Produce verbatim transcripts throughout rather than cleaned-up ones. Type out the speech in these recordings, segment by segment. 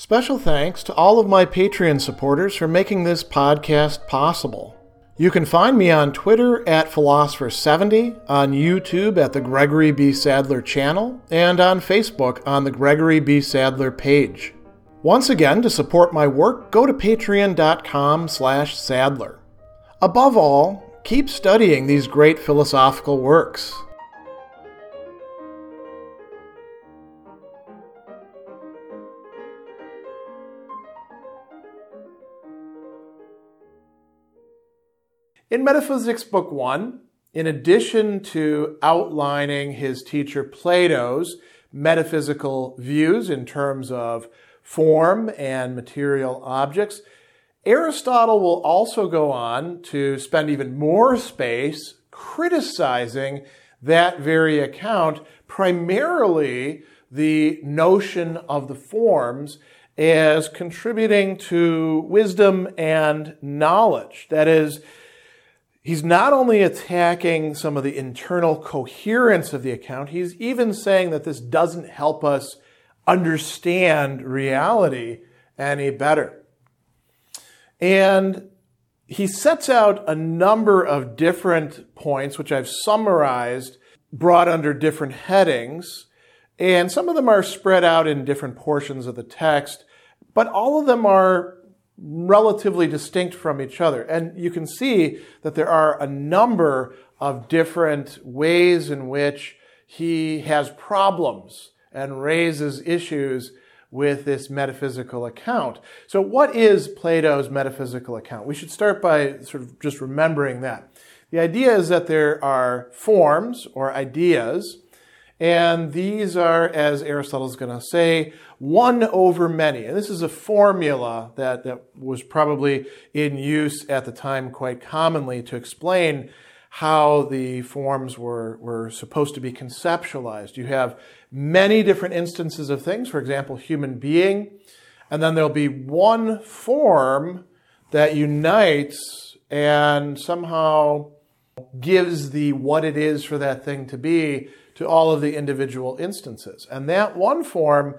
Special thanks to all of my Patreon supporters for making this podcast possible. You can find me on Twitter at Philosopher seventy, on YouTube at the Gregory B. Sadler channel, and on Facebook on the Gregory B. Sadler page. Once again, to support my work, go to patreon.com slash Sadler. Above all, keep studying these great philosophical works. In Metaphysics Book one, in addition to outlining his teacher Plato's metaphysical views in terms of form and material objects, Aristotle will also go on to spend even more space criticizing that very account, primarily the notion of the forms as contributing to wisdom and knowledge. That is, he's not only attacking some of the internal coherence of the account, he's even saying that this doesn't help us understand reality any better. And he sets out a number of different points, which I've summarized, brought under different headings, and some of them are spread out in different portions of the text, but all of them are relatively distinct from each other. And you can see that there are a number of different ways in which he has problems and raises issues with this metaphysical account. So what is Plato's metaphysical account? We should start by sort of just remembering that. The idea is that there are forms or ideas, and these are, as Aristotle's going to say, one over many. And this is a formula that, that was probably in use at the time quite commonly to explain how the forms were, were supposed to be conceptualized. You have many different instances of things, for example, human being, and then there'll be one form that unites and somehow gives the what it is for that thing to be to all of the individual instances. And that one form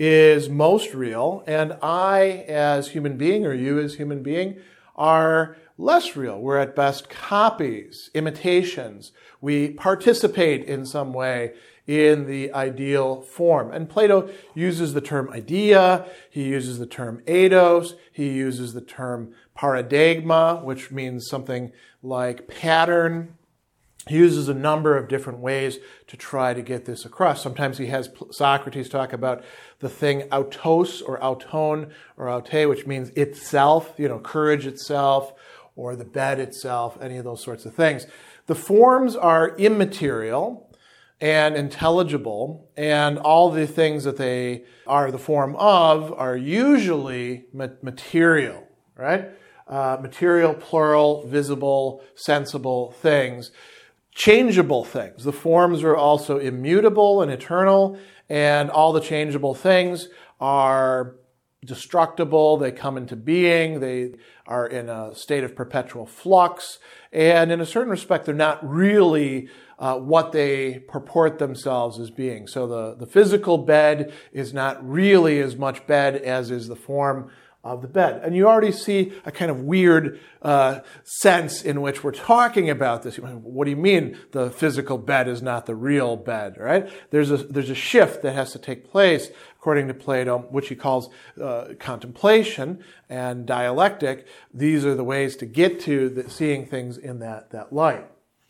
is most real, and I as human being, or you as human being, are less real. We're at best copies, imitations. We participate in some way in the ideal form. And Plato uses the term idea, he uses the term eidos, he uses the term paradigma, which means something like pattern. He uses a number of different ways to try to get this across. Sometimes he has Socrates talk about the thing autos or auton or aute, which means itself, you know, courage itself, or the bed itself, any of those sorts of things. The forms are immaterial and intelligible, and all the things that they are the form of are usually material, right? Uh, material, plural, visible, sensible things. Changeable things. The forms are also immutable and eternal, and all the changeable things are destructible. They come into being. They are in a state of perpetual flux, and in a certain respect, they're not really uh, what they purport themselves as being. So the, the physical bed is not really as much bed as is the form of the bed. And you already see a kind of weird uh, sense in which we're talking about this. What do you mean the physical bed is not the real bed, right? There's a, there's a shift that has to take place, according to Plato, which he calls uh, contemplation and dialectic. These are the ways to get to the, seeing things in that, that light.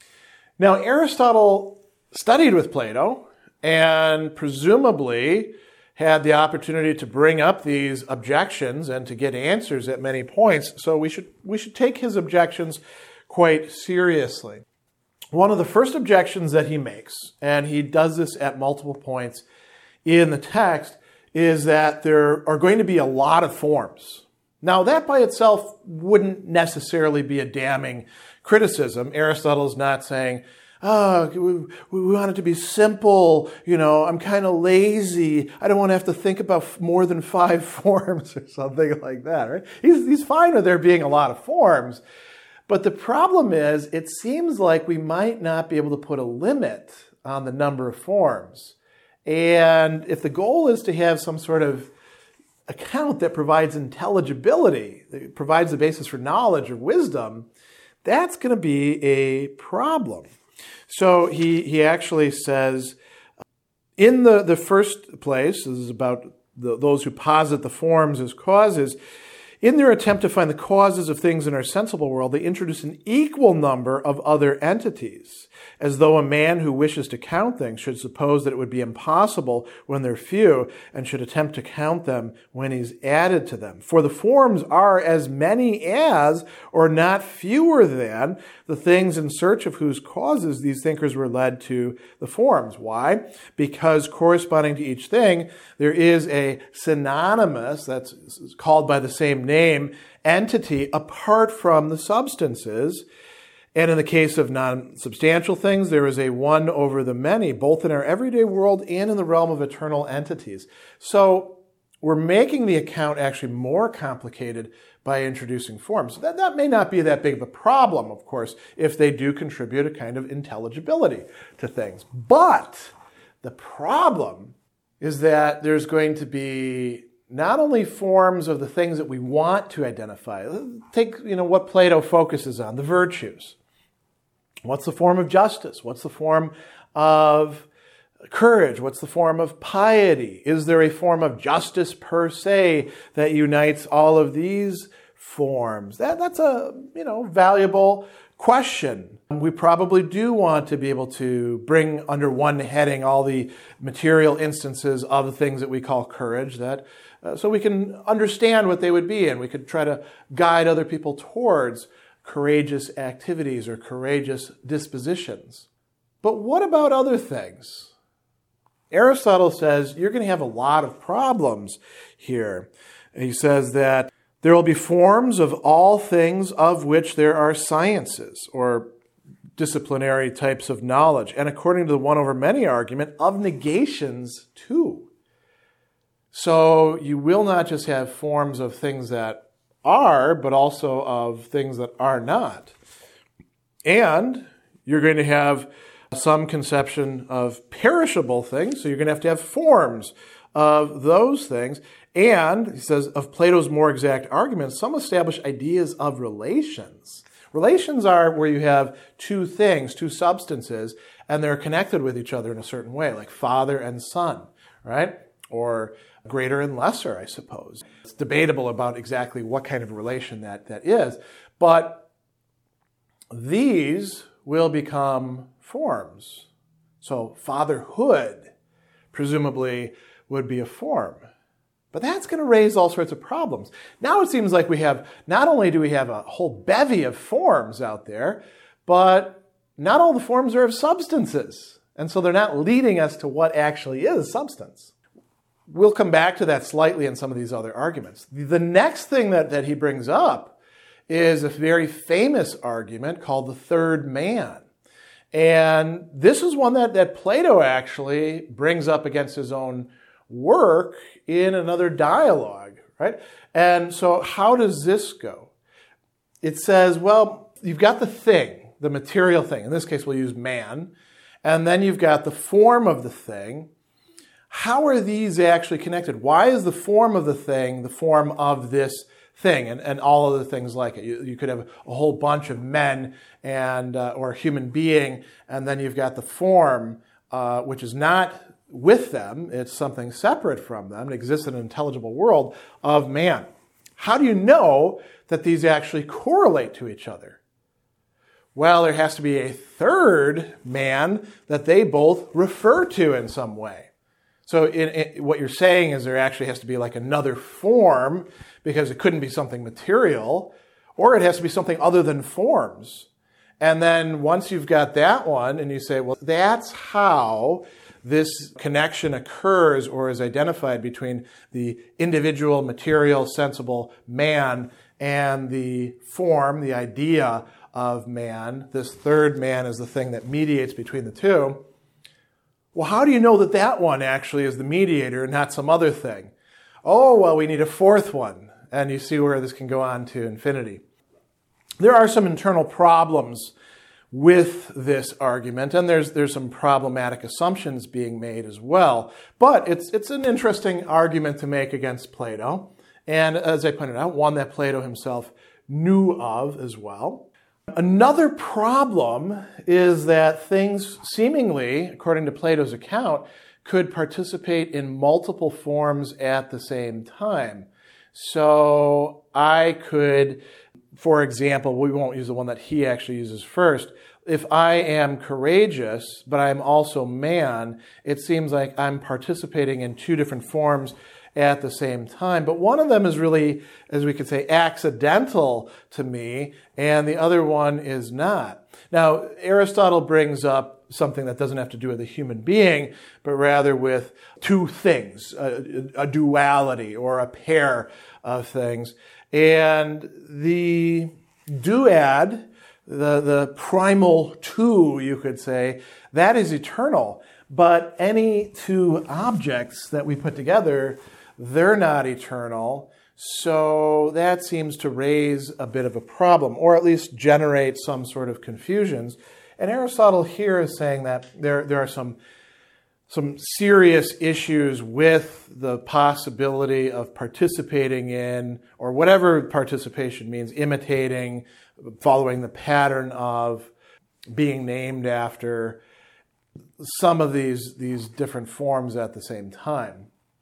Now, Aristotle studied with Plato and presumably had the opportunity to bring up these objections and to get answers at many points, so we should we should take his objections quite seriously. One of the first objections that he makes, and he does this at multiple points in the text, is that there are going to be a lot of forms. Now, that by itself wouldn't necessarily be a damning criticism. Aristotle is not saying, oh, we, we want it to be simple, you know, I'm kind of lazy, I don't want to have to think about more than five forms or something like that, right? He's, he's fine with there being a lot of forms, but the problem is it seems like we might not be able to put a limit on the number of forms. And if the goal is to have some sort of account that provides intelligibility, that provides the basis for knowledge or wisdom, that's going to be a problem. So he, he actually says, in the, the first place, this is about the, those who posit the forms as causes, in their attempt to find the causes of things in our sensible world, they introduce an equal number of other entities, as though a man who wishes to count things should suppose that it would be impossible when they're few, and should attempt to count them when he's added to them. For the forms are as many as, or not fewer than, the things in search of whose causes these thinkers were led to the forms. Why? Because corresponding to each thing, there is a synonymous, that's called by the same name, entity apart from the substances. And in the case of non-substantial things, there is a one over the many, both in our everyday world and in the realm of eternal entities. So we're making the account actually more complicated by introducing forms. That, that may not be that big of a problem, of course, if they do contribute a kind of intelligibility to things. But the problem is that there's going to be not only forms of the things that we want to identify. Take, you know, what Plato focuses on, the virtues. What's the form of justice? What's the form of courage? What's the form of piety? Is there a form of justice per se that unites all of these forms? That, that's a, you know, valuable question. We probably do want to be able to bring under one heading all the material instances of the things that we call courage, that uh, so we can understand what they would be, and we could try to guide other people towards courageous activities or courageous dispositions. But what about other things? Aristotle says you're going to have a lot of problems here. He says that there will be forms of all things of which there are sciences, or disciplinary types of knowledge, and according to the one over many argument, of negations too. So you will not just have forms of things that are, but also of things that are not. And you're going to have some conception of perishable things, so you're going to have to have forms of those things. And, he says, of Plato's more exact arguments, some establish ideas of relations. Relations are where you have two things, two substances, and they're connected with each other in a certain way, like father and son, right? Or greater and lesser, I suppose. It's debatable about exactly what kind of relation that, that is, but these will become forms. So fatherhood, presumably, would be a form. But that's going to raise all sorts of problems. Now it seems like we have, not only do we have a whole bevy of forms out there, but not all the forms are of substances. And so they're not leading us to what actually is substance. We'll come back to that slightly in some of these other arguments. The next thing that, that he brings up is a very famous argument called the third man. And this is one that, that Plato actually brings up against his own work in another dialogue, right? And so how does this go? It says, well, you've got the thing, the material thing. In this case, we'll use man. And then you've got the form of the thing. How are these actually connected? Why is the form of the thing the form of this thing, and, and all of the things like it? You, you could have a whole bunch of men and uh, or a human being, and then you've got the form, uh, which is not with them. It's something separate from them. It exists in an intelligible world of man. How do you know that these actually correlate to each other? Well, there has to be a third man that they both refer to in some way. So in, in, what you're saying is there actually has to be like another form, because it couldn't be something material, or it has to be something other than forms. And then once you've got that one, and you say, well, that's how this connection occurs or is identified between the individual, material, sensible man and the form, the idea of man. This third man is the thing that mediates between the two. Well, how do you know that that one actually is the mediator and not some other thing? Oh, well, we need a fourth one. And you see where this can go on to infinity. There are some internal problems with this argument, and there's there's some problematic assumptions being made as well. But it's it's an interesting argument to make against Plato, and as I pointed out, one that Plato himself knew of as well. Another problem is that things seemingly, according to Plato's account, could participate in multiple forms at the same time. So I could, for example, we won't use the one that he actually uses first. If I am courageous, but I'm also man, it seems like I'm participating in two different forms at the same time. But one of them is really, as we could say, accidental to me, and the other one is not. Now, Aristotle brings up something that doesn't have to do with a human being, but rather with two things, a, a duality or a pair of things. And the duad, the, the primal two, you could say, that is eternal. But any two objects that we put together, they're not eternal. So that seems to raise a bit of a problem, or at least generate some sort of confusions. And Aristotle here is saying that there, there are some, some serious issues with the possibility of participating in, or whatever participation means, imitating, following the pattern of, being named after some of these, these different forms at the same time.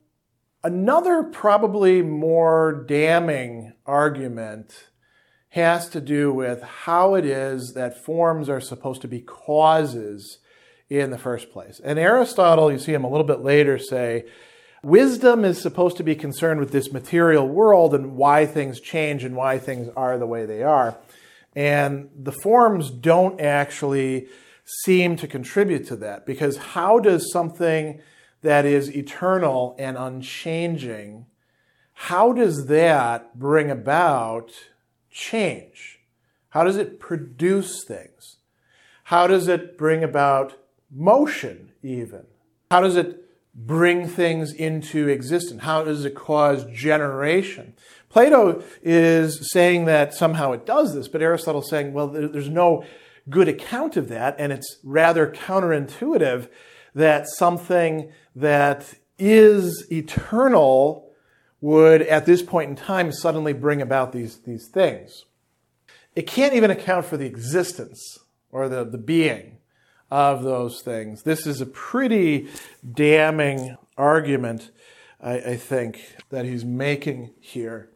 Another probably more damning argument has to do with how it is that forms are supposed to be causes in the first place. And Aristotle, you see him a little bit later say, wisdom is supposed to be concerned with this material world and why things change and why things are the way they are. And the forms don't actually seem to contribute to that, because how does something that is eternal and unchanging, how does that bring about change? How does it produce things? How does it bring about motion even? How does it bring things into existence? How does it cause generation? Plato is saying that somehow it does this, but Aristotle's saying, well, there's no good account of that, and it's rather counterintuitive that something that is eternal would, at this point in time, suddenly bring about these, these things. It can't even account for the existence or the, the being of those things. This is a pretty damning argument, I, I think, that he's making here.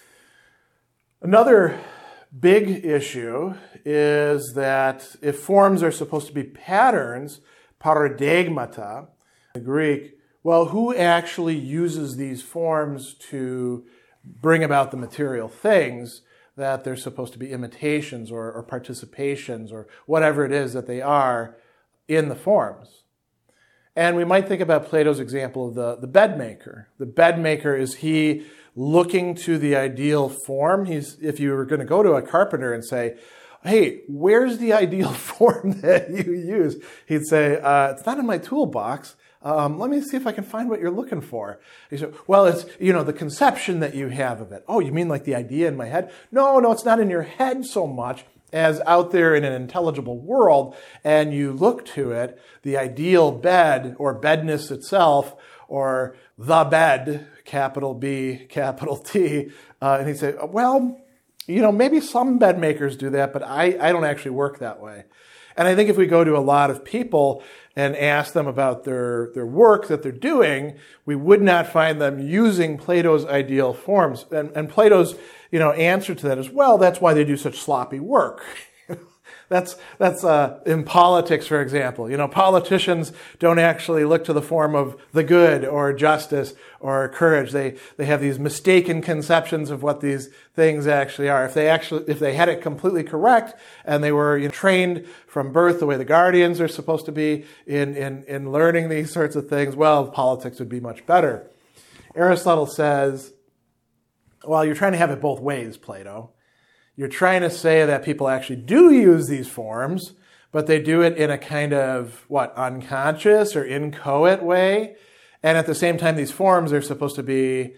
Another big issue is that if forms are supposed to be patterns, paradigmata, the Greek, well, who actually uses these forms to bring about the material things that they're supposed to be imitations or, or participations or whatever it is that they are in the forms? And we might think about Plato's example of the, the bed maker. The bed maker, is he looking to the ideal form? He's, if you were going to go to a carpenter and say, hey, where's the ideal form that you use? He'd say, uh, it's not in my toolbox. Um, let me see if I can find what you're looking for. He said, well, it's, you know, the conception that you have of it. Oh, you mean like the idea in my head? No, no, it's not in your head so much as out there in an intelligible world, and you look to it, the ideal bed or bedness itself, or the bed, capital B, capital T. Uh, and he'd say, well, you know, maybe some bed makers do that, but I, I don't actually work that way. And I think if we go to a lot of people and ask them about their, their work that they're doing, we would not find them using Plato's ideal forms. And, and Plato's, you know, answer to that is, well, that's why they do such sloppy work. That's, that's uh, in politics, for example. You know, politicians don't actually look to the form of the good or justice or courage. They, they have these mistaken conceptions of what these things actually are. If they actually, if they had it completely correct and they were, you know, trained from birth the way the guardians are supposed to be in, in, in learning these sorts of things, well, politics would be much better. Aristotle says, well, you're trying to have it both ways, Plato. You're trying to say that people actually do use these forms, but they do it in a kind of, what, unconscious or inchoate way. And at the same time, these forms are supposed to be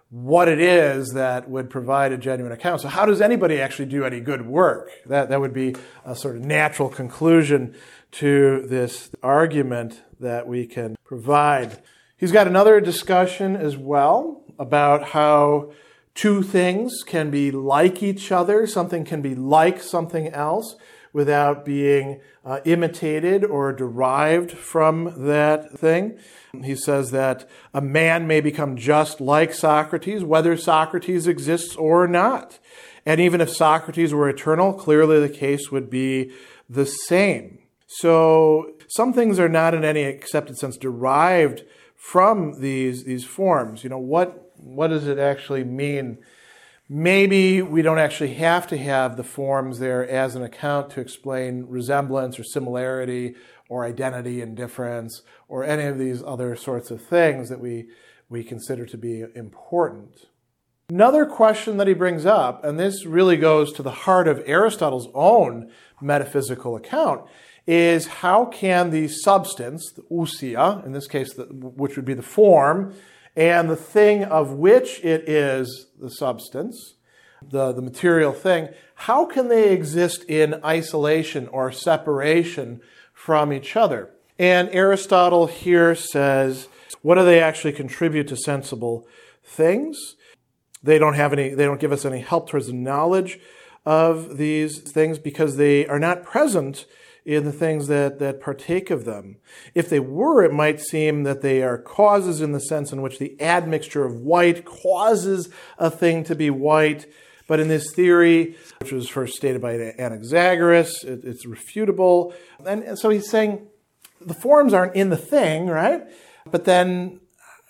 what it is that would provide a genuine account. So how does anybody actually do any good work? That, that would be a sort of natural conclusion to this argument that we can provide. He's got another discussion as well about how two things can be like each other. Something can be like something else without being uh, imitated or derived from that thing. He says that a man may become just like Socrates, whether Socrates exists or not. And even if Socrates were eternal, clearly the case would be the same. So some things are not in any accepted sense derived from these, these forms. You know, what, what does it actually mean? Maybe we don't actually have to have the forms there as an account to explain resemblance or similarity or identity and difference or any of these other sorts of things that we, we consider to be important. Another question that he brings up, and this really goes to the heart of Aristotle's own metaphysical account, is how can the substance, the ousia, in this case, the, which would be the form, and the thing of which it is the substance, the, the material thing, how can they exist in isolation or separation from each other? And Aristotle here says, what do they actually contribute to sensible things? They don't have any, they don't give us any help towards the knowledge of these things because they are not present in the things that, that partake of them. If they were, it might seem that they are causes in the sense in which the admixture of white causes a thing to be white. But in this theory, which was first stated by Anaxagoras, it, it's refutable. And, and so he's saying the forms aren't in the thing, right? But then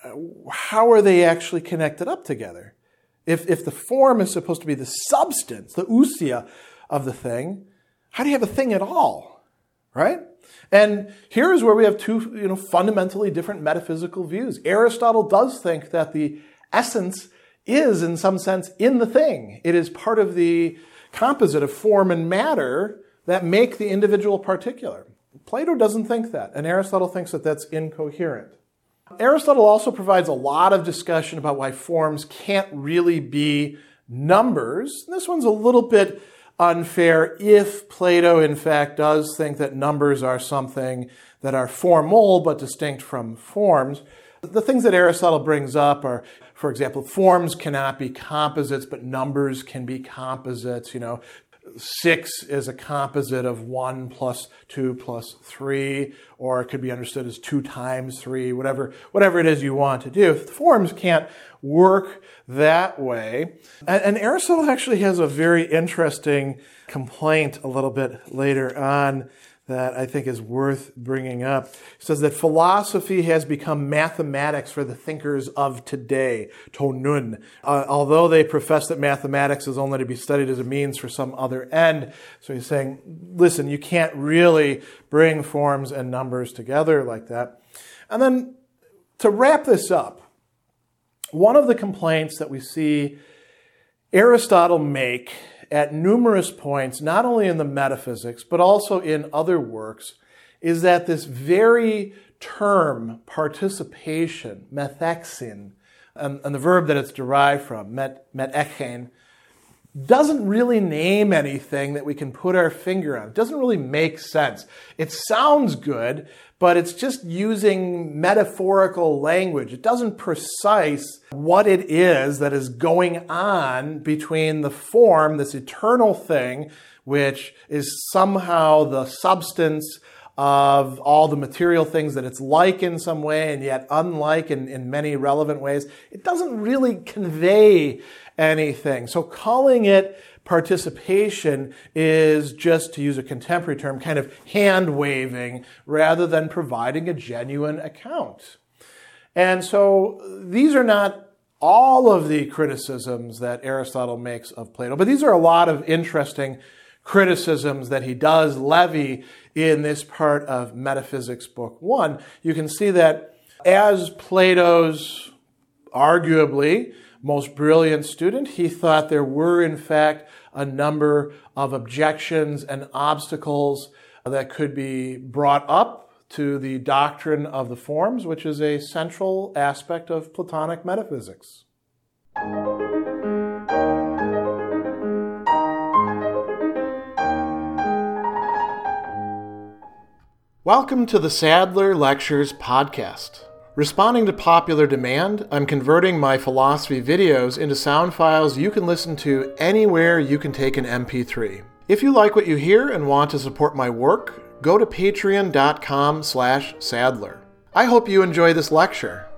how are they actually connected up together? If, if the form is supposed to be the substance, the ousia of the thing, how do you have a thing at all? Right? And here is where we have two, you know, fundamentally different metaphysical views. Aristotle does think that the essence is, in some sense, in the thing. It is part of the composite of form and matter that make the individual particular. Plato doesn't think that, and Aristotle thinks that that's incoherent. Aristotle also provides a lot of discussion about why forms can't really be numbers. This one's a little bit unfair if Plato, in fact, does think that numbers are something that are formal but distinct from forms. The things that Aristotle brings up are, for example, forms cannot be composites, but numbers can be composites. You know, six is a composite of one plus two plus three, or it could be understood as two times three, whatever, whatever it is you want to do. Forms can't work that way. And, and Aristotle actually has a very interesting complaint a little bit later on that I think is worth bringing up. He says that philosophy has become mathematics for the thinkers of today, to nun. Uh, although they profess that mathematics is only to be studied as a means for some other end. So he's saying, listen, you can't really bring forms and numbers together like that. And then to wrap this up, one of the complaints that we see Aristotle make at numerous points, not only in the metaphysics, but also in other works, is that this very term, participation, methexin, and, and the verb that it's derived from, met, metechen, doesn't really name anything that we can put our finger on. It doesn't really make sense. It sounds good, but it's just using metaphorical language. It doesn't precise what it is that is going on between the form, this eternal thing, which is somehow the substance of all the material things that it's like in some way and yet unlike in, in many relevant ways. It doesn't really convey anything. So calling it participation is just, to use a contemporary term, kind of hand-waving rather than providing a genuine account. And so these are not all of the criticisms that Aristotle makes of Plato, but these are a lot of interesting criticisms that he does levy in this part of Metaphysics Book One. You can see that as Plato's arguably most brilliant student, he thought there were, in fact, a number of objections and obstacles that could be brought up to the doctrine of the forms, which is a central aspect of Platonic metaphysics. Welcome to the Sadler Lectures podcast. Responding to popular demand, I'm converting my philosophy videos into sound files you can listen to anywhere you can take an M P three. If you like what you hear and want to support my work, go to patreon dot com slash sadler. I hope you enjoy this lecture.